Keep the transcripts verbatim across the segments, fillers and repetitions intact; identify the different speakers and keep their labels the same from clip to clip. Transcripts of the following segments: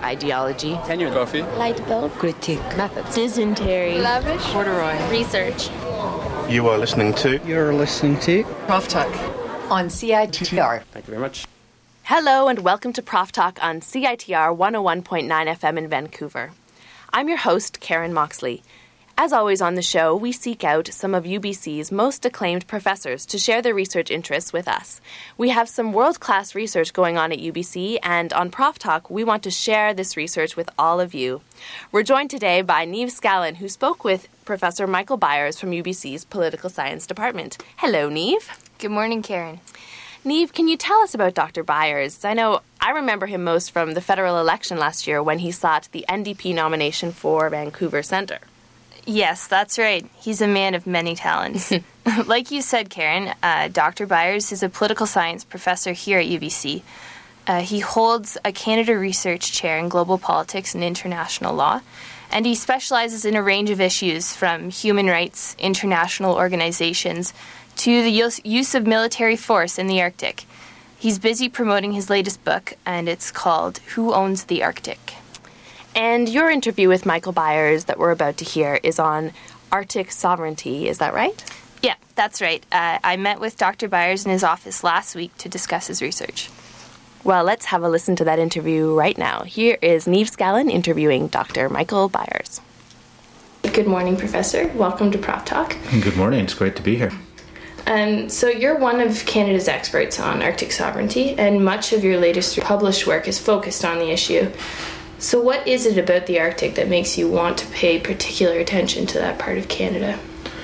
Speaker 1: Ideology.
Speaker 2: Tenure. Coffee.
Speaker 3: Light bulb.
Speaker 4: Critique.
Speaker 1: Methods.
Speaker 3: Dysentery.
Speaker 5: Lavish.
Speaker 1: Corduroy.
Speaker 3: Research.
Speaker 6: You are listening to...
Speaker 7: You're listening to...
Speaker 4: Prof Talk on C I T R.
Speaker 2: Thank you very much.
Speaker 1: Hello and welcome to Prof Talk on C I T R one oh one point nine F M in Vancouver. I'm your host, Karen Moxley. As always on the show, we seek out some of U B C's most acclaimed professors to share their research interests with us. We have some world-class research going on at U B C, and on Prof Talk, we want to share this research with all of you. We're joined today by Niamh Scallon, who spoke with Professor Michael Byers from U B C's Political Science Department. Hello, Niamh.
Speaker 5: Good morning, Karen.
Speaker 1: Niamh, can you tell us about Doctor Byers? I know I remember him most from the federal election last year when he sought the N D P nomination for Vancouver Centre.
Speaker 5: Yes, that's right. He's a man of many talents. Like you said, Karen, uh, Doctor Byers is a political science professor here at U B C. Uh, he holds a Canada Research Chair in Global Politics and International Law, and he specializes in a range of issues from human rights, international organizations, to the use, use of military force in the Arctic. He's busy promoting his latest book, and it's called Who Owns the Arctic?
Speaker 1: And your interview with Michael Byers that we're about to hear is on Arctic sovereignty, is that right?
Speaker 5: Yeah, that's right. Uh, I met with Doctor Byers in his office last week to discuss his research.
Speaker 1: Well, let's have a listen to that interview right now. Here is Niamh Scallon interviewing Doctor Michael Byers.
Speaker 8: Good morning, Professor. Welcome to Prof Talk.
Speaker 9: Good morning. It's great to be here.
Speaker 8: Um, so you're one of Canada's experts on Arctic sovereignty, and much of your latest published work is focused on the issue. So what is it about the Arctic that makes you want to pay particular attention to that part of Canada?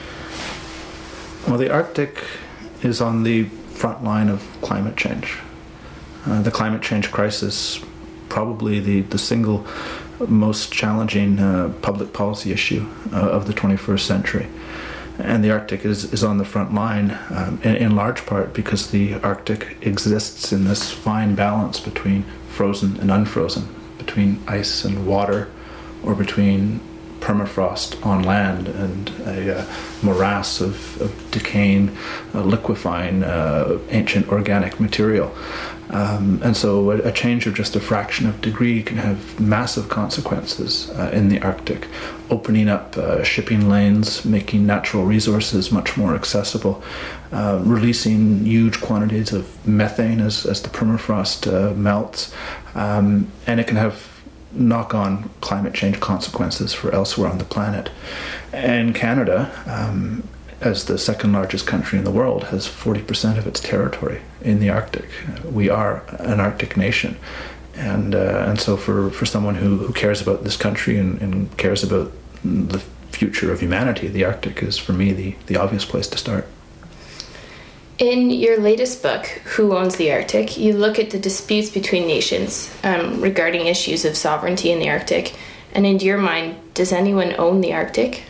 Speaker 9: Well, the Arctic is on the front line of climate change. Uh, the climate change crisis, probably the, the single most challenging uh, public policy issue uh, of the twenty-first century. And the Arctic is, is on the front line um, in, in large part because the Arctic exists in this fine balance between frozen and unfrozen, between ice and water, or between permafrost on land and a uh, morass of, of decaying, uh, liquefying, uh, ancient organic material. Um, and so a, a change of just a fraction of degree can have massive consequences uh, in the Arctic, opening up uh, shipping lanes, making natural resources much more accessible, uh, releasing huge quantities of methane as, as the permafrost uh, melts, um, and it can have knock-on climate change consequences for elsewhere on the planet. And Canada, um, as the second largest country in the world, has forty percent of its territory in the Arctic. We are an Arctic nation. And uh, and so for, for someone who, who cares about this country and, and cares about the future of humanity, the Arctic is, for me, the, the obvious place to start.
Speaker 8: In your latest book, Who Owns the Arctic?, you look at the disputes between nations um, regarding issues of sovereignty in the Arctic. And in your mind, does anyone own the Arctic?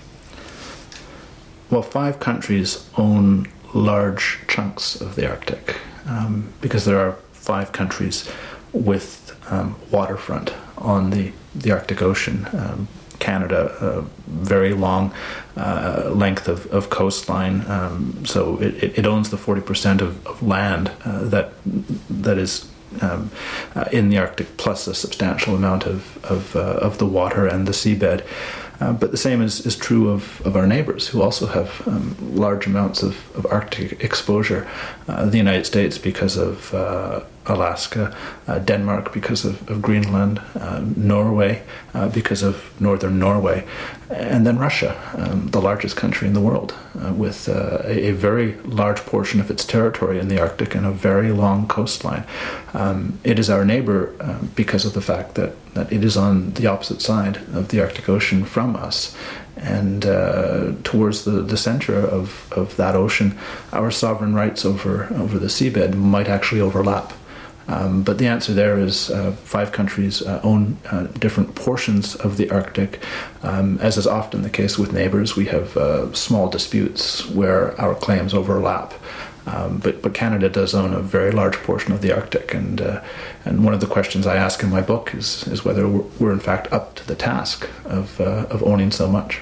Speaker 9: Well, five countries own large chunks of the Arctic um, because there are five countries with um, waterfront on the, the Arctic Ocean. Um, Canada, a very long uh, length of, of coastline, um, so it, it owns the forty percent of, of land uh, that that is um, uh, in the Arctic, plus a substantial amount of of, uh, of the water and the seabed. Uh, but the same is, is true of, of our neighbors, who also have um, large amounts of, of Arctic exposure. Uh, the United States because of uh, Alaska, uh, Denmark because of, of Greenland, uh, Norway uh, because of northern Norway, and then Russia, um, the largest country in the world, uh, with uh, a, a very large portion of its territory in the Arctic and a very long coastline. Um, it is our neighbor uh, because of the fact that, that it is on the opposite side of the Arctic Ocean from us. And uh, towards the, the center of, of that ocean, our sovereign rights over, over the seabed might actually overlap. Um, but the answer there is uh, five countries uh, own uh, different portions of the Arctic. Um, as is often the case with neighbors, we have uh, small disputes where our claims overlap. Um, but, but Canada does own a very large portion of the Arctic, and uh, and one of the questions I ask in my book is is whether we're, we're in fact up to the task of uh, of owning so much.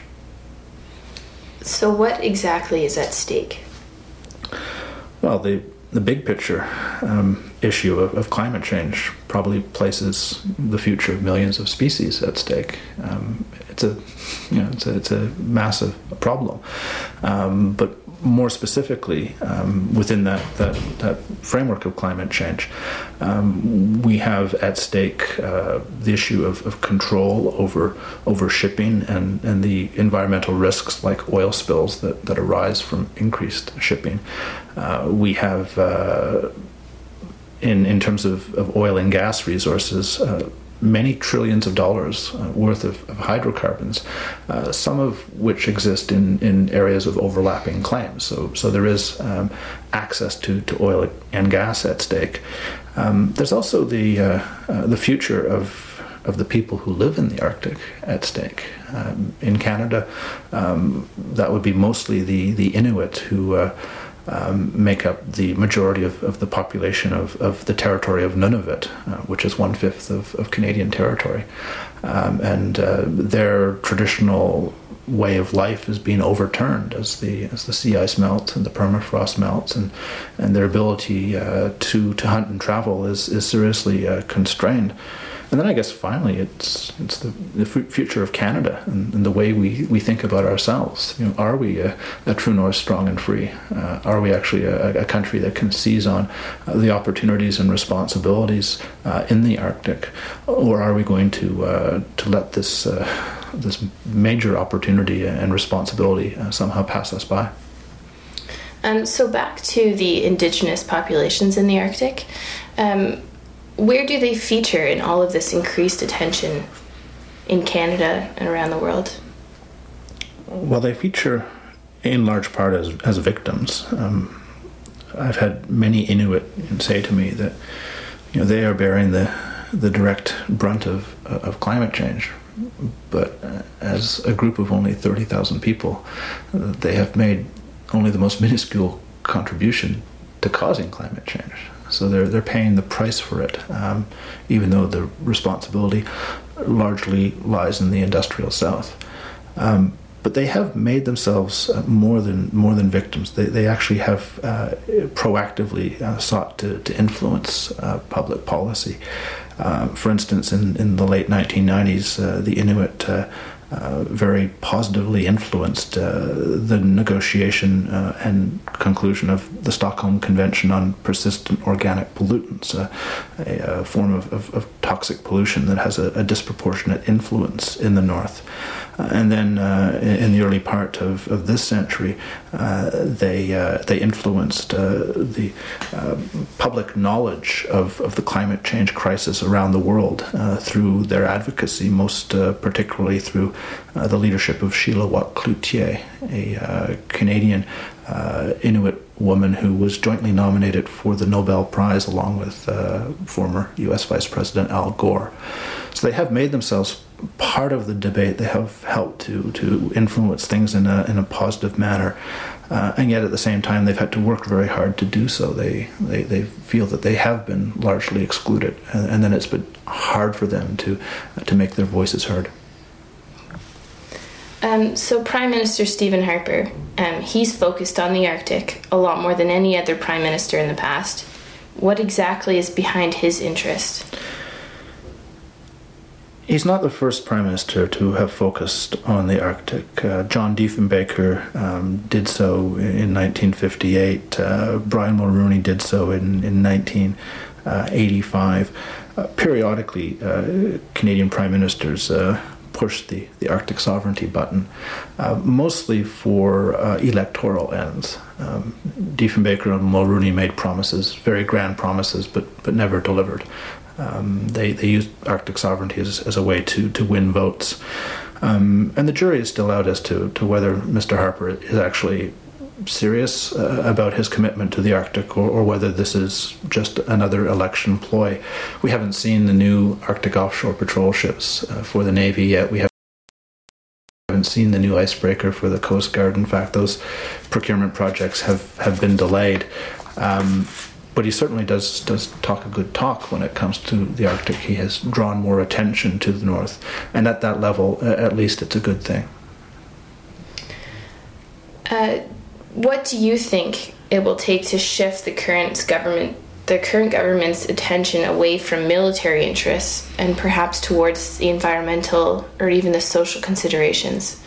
Speaker 8: So what exactly is at stake?
Speaker 9: Well, the the big picture um, issue of, of climate change probably places the future of millions of species at stake. Um, it's a, you know, it's a, it's a massive problem. Um, but more specifically, um, within that, that, that framework of climate change, um, we have at stake uh, the issue of, of control over over shipping and, and the environmental risks like oil spills that, that arise from increased shipping. Uh, we have, uh, in, in terms of, of oil and gas resources, uh, many trillions of dollars uh, worth of, of hydrocarbons, uh, some of which exist in, in areas of overlapping claims. So, so there is um, access to, to oil and gas at stake. Um, there's also the uh, uh, the future of of the people who live in the Arctic at stake. Um, in Canada, um, that would be mostly the the Inuit who. Uh, Um, make up the majority of, of the population of, of the territory of Nunavut, uh, which is one-fifth of, of Canadian territory. Um, and uh, their traditional way of life is being overturned as the as the sea ice melts and the permafrost melts, and, and their ability uh, to, to hunt and travel is, is seriously uh, constrained. And then I guess finally it's it's the, the future of Canada and, and the way we, we think about ourselves. You know, are we a, a true north, strong and free? Uh, are we actually a, a country that can seize on uh, the opportunities and responsibilities uh, in the Arctic, or are we going to uh, to let this uh, this major opportunity and responsibility uh, somehow pass us by?
Speaker 8: Um, so back to the indigenous populations in the Arctic. Um, Where do they feature in all of this increased attention in Canada and around the world?
Speaker 9: Well, they feature in large part as as victims. Um, I've had many Inuit say to me that, you know, they are bearing the the direct brunt of of climate change, but as a group of only thirty thousand people, they have made only the most minuscule contribution to causing climate change. So they're they're paying the price for it, um, even though the responsibility largely lies in the industrial South. Um, but they have made themselves uh, more than more than victims. They they actually have uh, proactively uh, sought to to influence uh, public policy. Uh, for instance, in in the late nineteen nineties, uh, the Inuit. Uh, Uh, very positively influenced uh, the negotiation uh, and conclusion of the Stockholm Convention on Persistent Organic Pollutants, uh, a, a form of, of, of toxic pollution that has a, a disproportionate influence in the North. Uh, and then uh, in, in the early part of, of this century, uh, they uh, they influenced uh, the uh, public knowledge of, of the climate change crisis around the world uh, through their advocacy, most uh, particularly through Uh, the leadership of Sheila Watt-Cloutier, a uh, Canadian uh, Inuit woman who was jointly nominated for the Nobel Prize along with uh, former U S Vice President Al Gore. So they have made themselves part of the debate. They have helped to, to influence things in a, in a positive manner. Uh, and yet at the same time they've had to work very hard to do so. They they, they feel that they have been largely excluded, and, and then it's been hard for them to uh, to make their voices heard.
Speaker 8: Um, so Prime Minister Stephen Harper, um, he's focused on the Arctic a lot more than any other Prime Minister in the past. What exactly is behind his interest?
Speaker 9: He's not the first Prime Minister to have focused on the Arctic. Uh, John Diefenbaker um, did so in nineteen fifty-eight. Uh, Brian Mulroney did so in, in nineteen eighty-five. Uh, periodically, uh, Canadian Prime Ministers uh, push the, the Arctic sovereignty button, uh, mostly for uh, electoral ends. Um, Diefenbaker and Mulroney made promises, very grand promises, but but never delivered. Um, they they used Arctic sovereignty as, as a way to, to win votes. Um, and the jury is still out as to, to whether Mister Harper is actually serious uh, about his commitment to the Arctic, or, or whether this is just another election ploy. We haven't seen the new Arctic offshore patrol ships uh, for the Navy yet. We haven't seen the new icebreaker for the Coast Guard. In fact, those procurement projects have, have been delayed. Um, but he certainly does does talk a good talk when it comes to the Arctic. He has drawn more attention to the North, and at that level, uh, at least, it's a good thing.
Speaker 8: Uh, what do you think it will take to shift the current government the current government's attention away from military interests and perhaps towards the environmental or even the social considerations?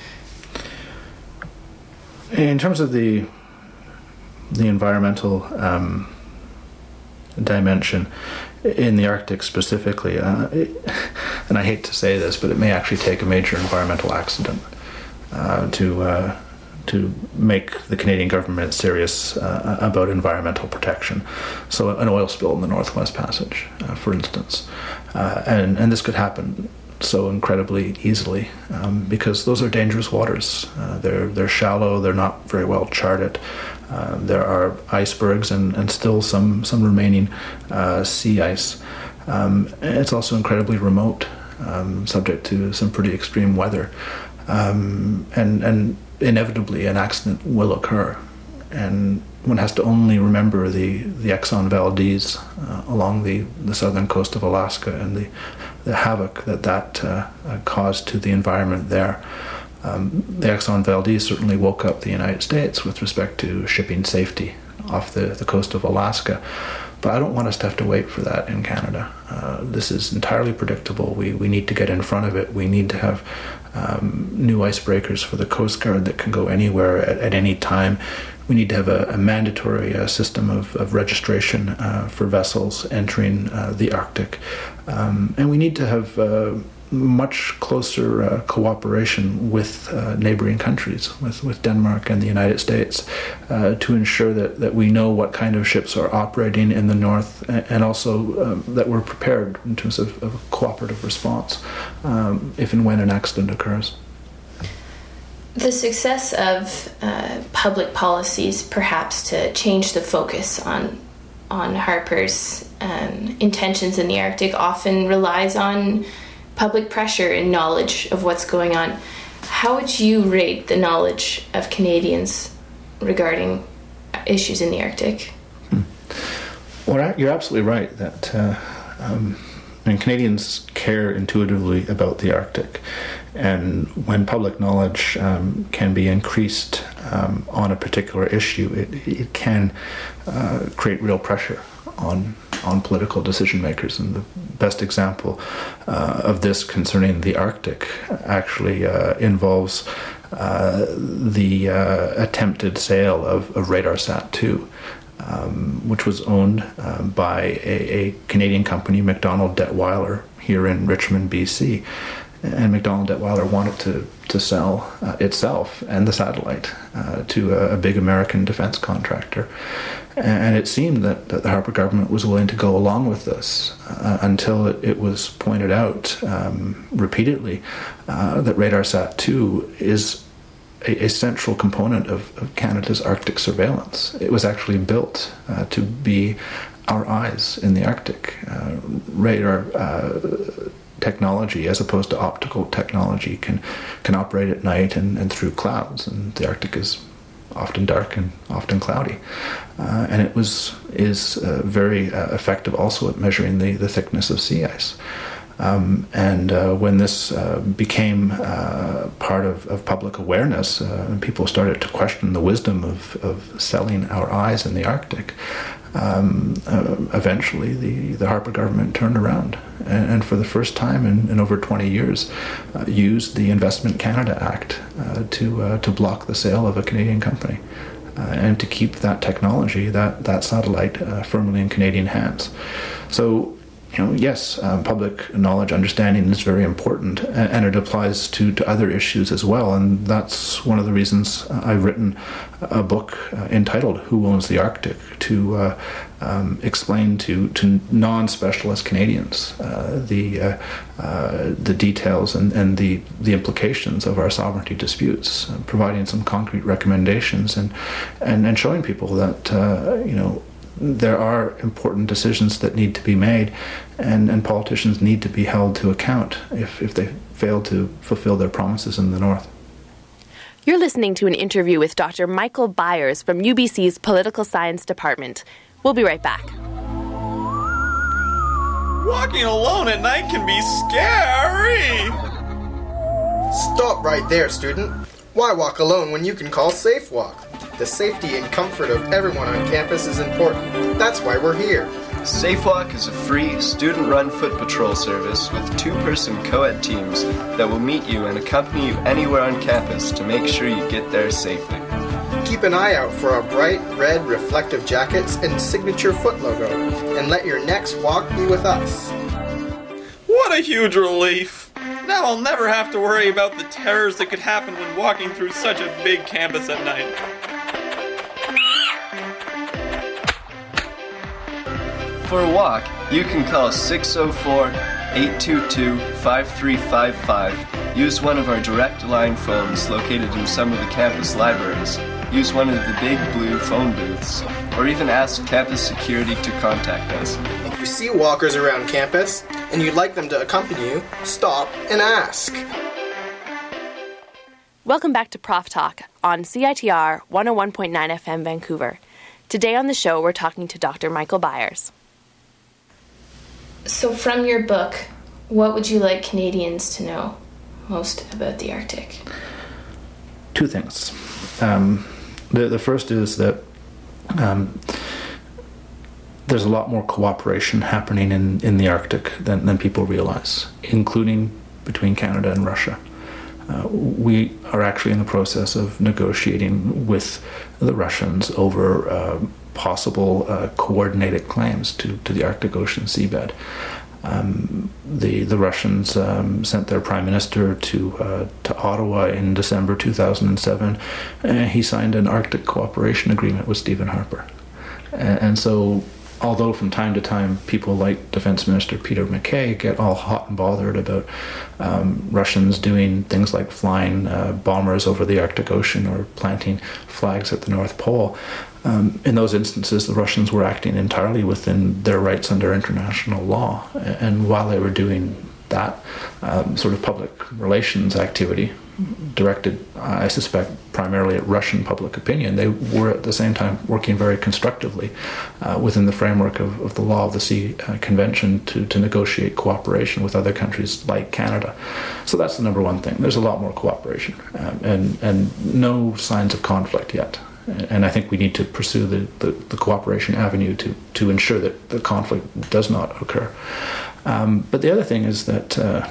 Speaker 9: In terms of the the environmental um, dimension in the Arctic specifically, uh, it, and I hate to say this, but it may actually take a major environmental accident uh, to uh, to make the Canadian government serious uh, about environmental protection. So an oil spill in the Northwest Passage, uh, for instance, uh, and and this could happen so incredibly easily um, because those are dangerous waters. Uh, they're they're shallow. They're not very well charted. Uh, there are icebergs and, and still some some remaining uh, sea ice. Um, it's also incredibly remote, um, subject to some pretty extreme weather, um, and and inevitably an accident will occur. And one has to only remember the, the Exxon Valdez uh, along the, the southern coast of Alaska and the, the havoc that that uh, uh, caused to the environment there. Um, the Exxon Valdez certainly woke up the United States with respect to shipping safety off the, the coast of Alaska. But I don't want us to have to wait for that in Canada. Uh, this is entirely predictable. We we need to get in front of it. We need to have um, new icebreakers for the Coast Guard that can go anywhere at, at any time. We need to have a, a mandatory uh, system of, of registration uh, for vessels entering uh, the Arctic. Um, and we need to have uh, much closer uh, cooperation with uh, neighboring countries, with, with Denmark and the United States, uh, to ensure that, that we know what kind of ships are operating in the north, and also um, that we're prepared in terms of, of a cooperative response um, if and when an accident occurs.
Speaker 8: The success of uh, public policies, perhaps to change the focus on on Harper's um, intentions in the Arctic, often relies on public pressure and knowledge of what's going on. How would you rate the knowledge of Canadians regarding issues in the Arctic?
Speaker 9: Hmm. Well, you're absolutely right that uh, um, I mean, Canadians care intuitively about the Arctic, and when public knowledge um, can be increased um, on a particular issue, it, it can uh, create real pressure on on political decision makers. And the best example uh, of this concerning the Arctic actually uh, involves uh, the uh, attempted sale of, of RadarSat two. Um, which was owned um, by a, a Canadian company, McDonald Detweiler, here in Richmond, B C. And McDonald Detweiler wanted to, to sell uh, itself and the satellite uh, to a, a big American defense contractor. And it seemed that, that the Harper government was willing to go along with this uh, until it, it was pointed out um, repeatedly uh, that RadarSat two is a, a central component of, of Canada's Arctic surveillance. It was actually built uh, to be our eyes in the Arctic. Uh, radar uh, technology, as opposed to optical technology, can can operate at night and, and through clouds, and the Arctic is often dark and often cloudy. Uh, and it was is uh, very uh, effective also at measuring the, the thickness of sea ice. Um, and uh, when this uh, became uh, part of, of public awareness, uh, and people started to question the wisdom of, of selling our eyes in the Arctic, um, uh, eventually the, the Harper government turned around and, and for the first time in, in over twenty years uh, used the Investment Canada Act uh, to uh, to block the sale of a Canadian company uh, and to keep that technology, that, that satellite, uh, firmly in Canadian hands. So, you know, yes, um, public knowledge, understanding is very important, and, and it applies to, to other issues as well. And that's one of the reasons uh, I've written a book uh, entitled "Who Owns the Arctic?" to uh, um, explain to, to non-specialist Canadians uh, the uh, uh, the details and, and the, the implications of our sovereignty disputes, uh, providing some concrete recommendations and and, and showing people that uh, you know. there are important decisions that need to be made, and, and politicians need to be held to account if, if they fail to fulfill their promises in the North.
Speaker 1: You're listening to an interview with Doctor Michael Byers from U B C's Political Science Department. We'll be right back.
Speaker 2: Walking alone at night can be scary!
Speaker 3: Stop right there, student. Why walk alone when you can call SafeWalk? The safety and comfort of everyone on campus is important. That's why we're here.
Speaker 7: SafeWalk is a free, student-run foot patrol service with two-person co-ed teams that will meet you and accompany you anywhere on campus to make sure you get there safely.
Speaker 3: Keep an eye out for our bright red reflective jackets and signature foot logo, and let your next walk be with us.
Speaker 2: What a huge relief! Now I'll never have to worry about the terrors that could happen when walking through such a big campus at night.
Speaker 7: For a walk, you can call six oh four, eight two two, five three five five, use one of our direct line phones located in some of the campus libraries, use one of the big blue phone booths, or even ask campus security to contact us.
Speaker 3: If you see walkers around campus and you'd like them to accompany you, stop and ask.
Speaker 1: Welcome back to Prof Talk on C I T R one oh one point nine F M Vancouver. Today on the show, we're talking to Doctor Michael Byers.
Speaker 8: So from your book, what would you like Canadians to know most about the Arctic?
Speaker 9: Two things. Um, the, the first is that um, there's a lot more cooperation happening in, in the Arctic than, than people realize, including between Canada and Russia. Uh, we are actually in the process of negotiating with the Russians over uh, possible uh, coordinated claims to, to the Arctic Ocean seabed. Um, the the Russians um, sent their prime minister to uh, to Ottawa in December two thousand seven, and he signed an Arctic cooperation agreement with Stephen Harper. And, and so, although from time to time people like Defense Minister Peter MacKay get all hot and bothered about um, Russians doing things like flying uh, bombers over the Arctic Ocean or planting flags at the North Pole, um, in those instances the Russians were acting entirely within their rights under international law. And while they were doing that um, sort of public relations activity, directed, I suspect, primarily at Russian public opinion, they were at the same time working very constructively uh, within the framework of, of the Law of the Sea uh, Convention to, to negotiate cooperation with other countries like Canada. So that's the number one thing. There's a lot more cooperation um, and, and no signs of conflict yet. And I think we need to pursue the, the, the cooperation avenue to, to ensure that the conflict does not occur. Um, but the other thing is that uh,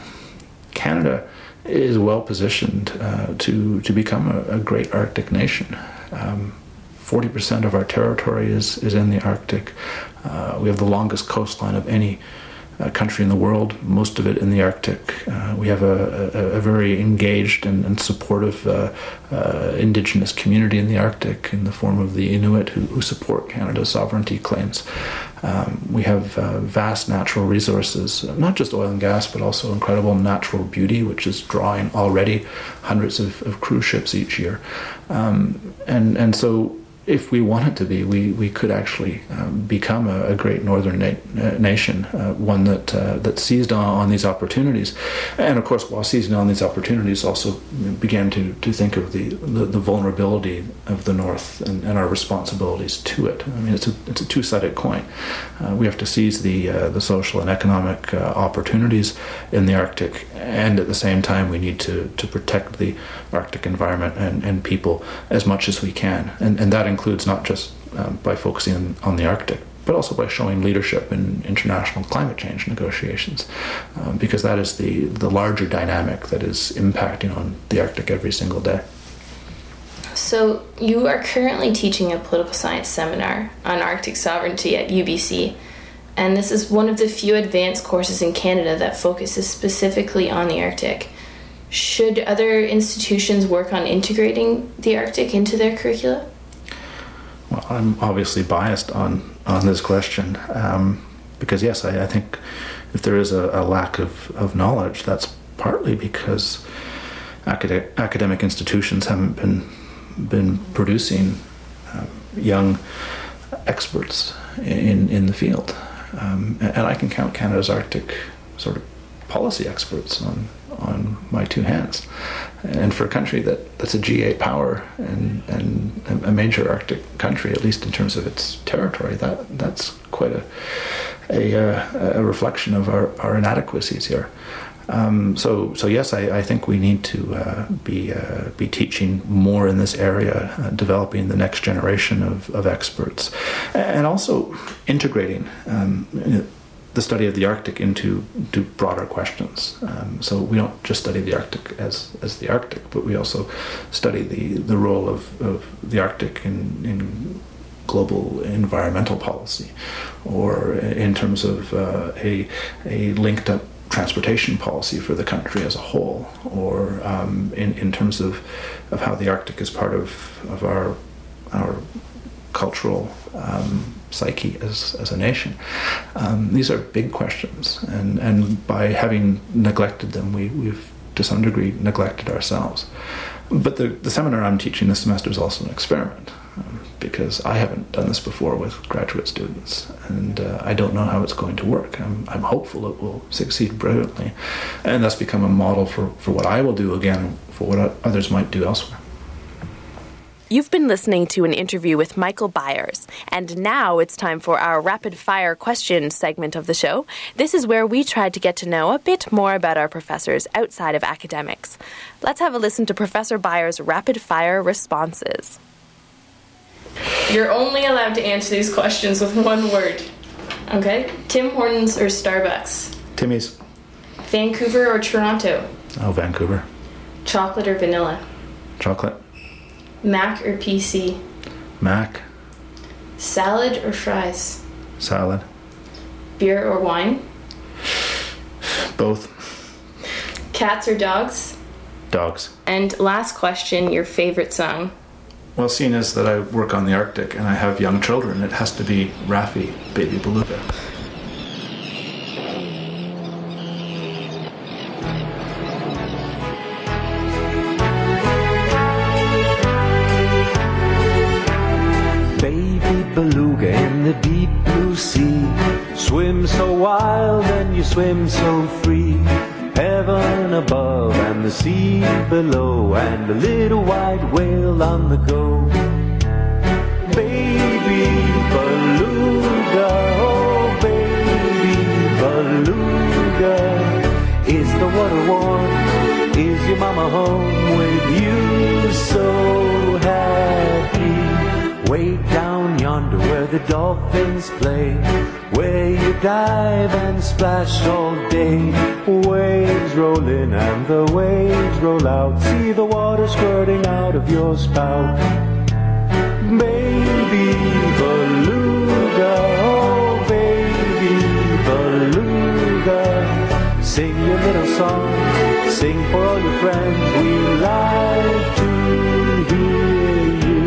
Speaker 9: Canada is well positioned uh, to to become a, a great Arctic nation. Um, forty percent of our territory is, is in the Arctic. Uh, we have the longest coastline of any uh, country in the world, most of it in the Arctic. Uh, we have a, a, a very engaged and, and supportive uh, uh, indigenous community in the Arctic in the form of the Inuit who, who support Canada's sovereignty claims. Um, we have uh, vast natural resources, not just oil and gas, but also incredible natural beauty, which is drawing already hundreds of, of cruise ships each year. Um, and, and so if we wanted to be, we, we could actually um, become a, a great northern na- uh, nation, uh, one that uh, that seized on, on these opportunities. And of course, while seizing on these opportunities, also began to, to think of the, the, the vulnerability of the North and, and our responsibilities to it. I mean, it's a, it's a two-sided coin. Uh, we have to seize the, uh, the social and economic uh, opportunities in the Arctic, and at the same time, we need to, to protect the Arctic environment and, and people as much as we can. And, and that includes not just um, by focusing on, on the Arctic, but also by showing leadership in international climate change negotiations, um, because that is the, the larger dynamic that is impacting on the Arctic every single day.
Speaker 8: So you are currently teaching a political science seminar on Arctic sovereignty at U B C, and this is one of the few advanced courses in Canada that focuses specifically on the Arctic. Should other institutions work on integrating the Arctic into their curricula?
Speaker 9: Well, I'm obviously biased on, on this question, um, because yes, I, I think if there is a, a lack of, of knowledge, that's partly because acad- academic institutions haven't been been producing um, young experts in, in the field. Um, and I can count Canada's Arctic sort of policy experts on on my two hands. And for a country that, that's a G eight power and, and a major Arctic country, at least in terms of its territory, that that's quite a a, uh, a reflection of our, our inadequacies here. Um, so, so yes, I, I think we need to uh, be uh, be teaching more in this area, uh, developing the next generation of, of experts, and also integrating um, the study of the Arctic into to broader questions. Um, so we don't just study the Arctic as, as the Arctic, but we also study the, the role of, of the Arctic in, in global environmental policy, or in terms of uh, a, a linked up transportation policy for the country as a whole, or um, in, in terms of, of how the Arctic is part of, of our our cultural um, psyche as, as a nation. Um, these are big questions, and, and by having neglected them, we, we've to some degree neglected ourselves. But the, the seminar I'm teaching this semester is also an experiment, um, because I haven't done this before with graduate students, and uh, I don't know how it's going to work. I'm, I'm hopeful it will succeed brilliantly, and thus become a model for, for what I will do again, for what others might do elsewhere.
Speaker 1: You've been listening to an interview with Michael Byers, and now it's time for our rapid-fire questions segment of the show. This is where we try to get to know a bit more about our professors outside of academics. Let's have a listen to Professor Byers' rapid-fire responses.
Speaker 8: You're only allowed to answer these questions with one word. Okay? Tim Hortons or Starbucks?
Speaker 9: Timmy's.
Speaker 8: Vancouver or Toronto?
Speaker 9: Oh, Vancouver.
Speaker 8: Chocolate or vanilla?
Speaker 9: Chocolate.
Speaker 8: Mac or P C?
Speaker 9: Mac.
Speaker 8: Salad or fries?
Speaker 9: Salad.
Speaker 8: Beer or wine?
Speaker 9: Both.
Speaker 8: Cats or dogs?
Speaker 9: Dogs.
Speaker 8: And last question, your favorite song?
Speaker 9: Well, seeing as that I work on the Arctic and I have young children, it has to be Raffi, Baby Beluga.
Speaker 10: Beluga in the deep blue sea, swim so wild and you swim so free. Heaven above and the sea below, and a little white whale on the go. Baby beluga, oh baby beluga, is the water warm? Is your mama home with you so happy? Way down yonder where the dolphins play, where you dive and splash all day. Waves roll in and the waves roll out, see the water squirting out of your spout. Baby beluga, oh baby beluga, sing your little song, sing for all your friends. We like to hear you.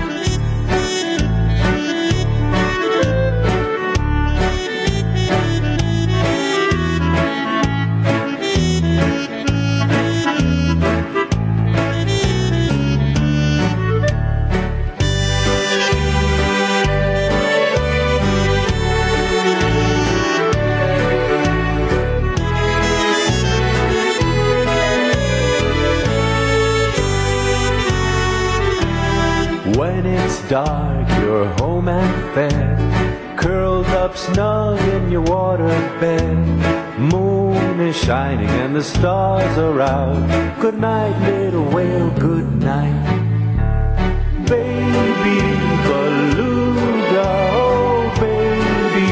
Speaker 10: When it's dark, you're home and fed, curled up snug in your water bed. Moon is shining and the stars are out. Good night, little whale, good night. Baby beluga, oh baby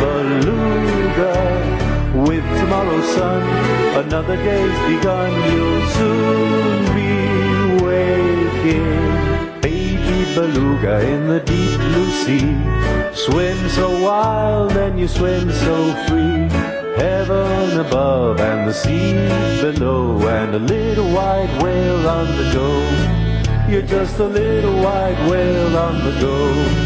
Speaker 10: beluga, with tomorrow's sun, another day's begun. You'll soon be waking. Beluga in the deep blue sea, swim so wild and you swim so free. Heaven above and the sea below, and a little white whale on the go. You're just a little white whale on the go.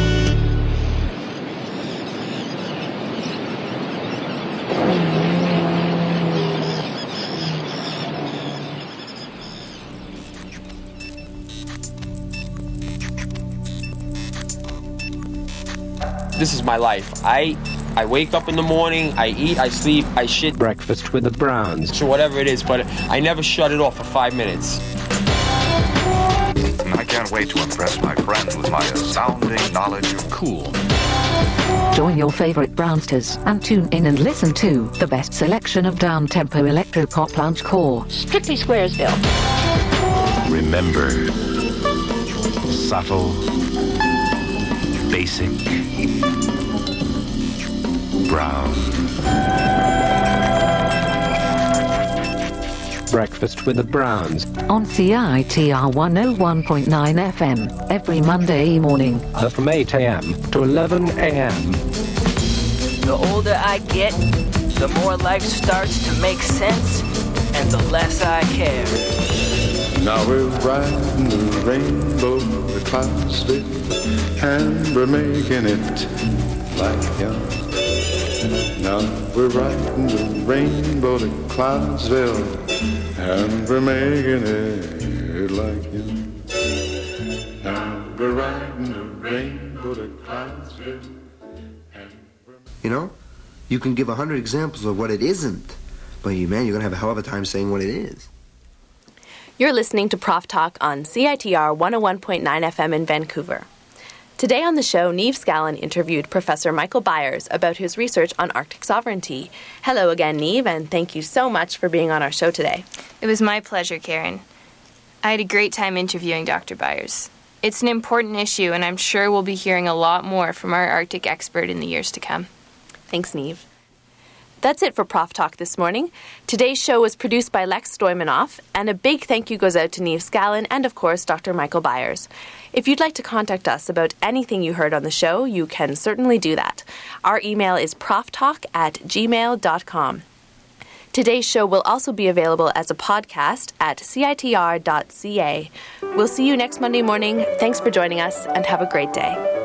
Speaker 11: This is my life. I I wake up in the morning, I eat, I sleep, I shit.
Speaker 12: Breakfast with the Browns.
Speaker 11: Sure, whatever it is, but I never shut it off for five minutes.
Speaker 13: I can't wait to impress my friends with my astounding knowledge of cool.
Speaker 12: Join your favorite Brownsters and tune in and listen to the best selection of down-tempo electro-pop lounge core. Strictly Squaresville.
Speaker 13: Remember, subtle, basic, brown.
Speaker 14: Breakfast with the Browns.
Speaker 12: On C I T R one oh one point nine F M every Monday morning.
Speaker 14: Uh, from eight a.m. to eleven a.m.
Speaker 15: The older I get, the more life starts to make sense, and the less I care.
Speaker 16: Now we're riding the rainbow, the clouds fit, and we're making it like young. Now we're riding the rainbow to Cloudsville, and we're making it like young. Now we're riding the rainbow to Cloudsville.
Speaker 17: You know, you can give a hundred examples of what it isn't, but you, man, you're gonna have a hell of a time saying what it is.
Speaker 1: You're listening to Prof Talk on C I T R one oh one point nine F M in Vancouver. Today on the show, Niamh Scallon interviewed Professor Michael Byers about his research on Arctic sovereignty. Hello again, Niamh, and thank you so much for being on our show today.
Speaker 5: It was my pleasure, Karen. I had a great time interviewing Doctor Byers. It's an important issue, and I'm sure we'll be hearing a lot more from our Arctic expert in the years to come.
Speaker 1: Thanks, Niamh. That's it for Prof Talk this morning. Today's show was produced by Lex Stoimanoff, and a big thank you goes out to Niamh Scallon and, of course, Doctor Michael Byers. If you'd like to contact us about anything you heard on the show, you can certainly do that. Our email is proftalk at gmail dot com. Today's show will also be available as a podcast at C I T R dot C A. We'll see you next Monday morning. Thanks for joining us, and have a great day.